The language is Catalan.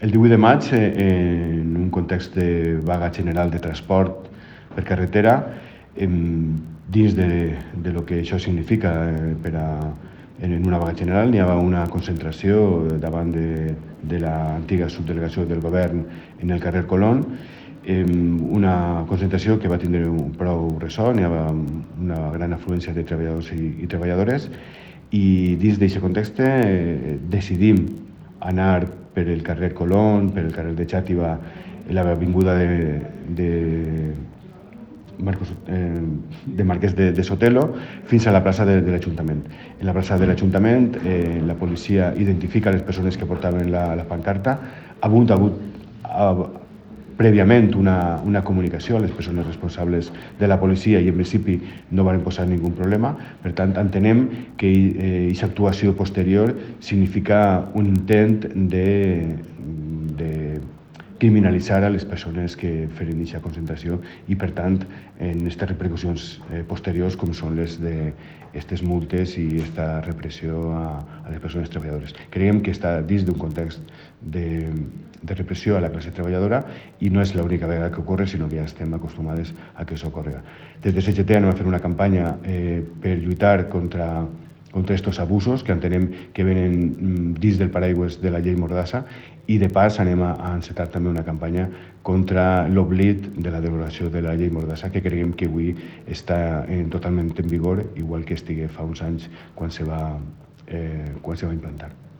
El 18 de maig, en un context de vaga general de transport per carretera, dins de lo que això significa en una vaga general, hi havia una concentració davant de l'antiga subdelegació del govern en el carrer Colón, una concentració que va tindre prou ressò, hi havia una gran afluència de treballadors i treballadores, i dins d'aquest context decidim anar per el carrer Colón, per el carrer de Xàtiva, l'avinguda de Marquès de Sotelo fins a la plaça de l'Ajuntament. En la plaça de l'Ajuntament la policia identifica les persones que portaven la pancarta. Ha hagut prèviament una comunicació a les persones responsables de la policia i en principi no van posar ningú problema. Per tant, entenem que aquesta actuació posterior significa un intent de criminalitzar a les persones que feren aquesta concentració i, per tant, en aquestes repercussions posteriors com són les d'aquestes multes i aquesta repressió a les persones treballadores. Creiem que està dins d'un context de repressió a la classe treballadora i no és l'única vegada que ocorre, sinó que ja estem acostumades a que això ocorri. Des de CGT anem a fer una campanya per lluitar contra aquests abusos que entenem que venen dins del paraigües de la llei Mordassa i de pas anem a encetar també una campanya contra l'oblit de la derogació de la llei Mordassa, que creiem que avui està totalment en vigor, igual que estigué fa uns anys quan se va implantar.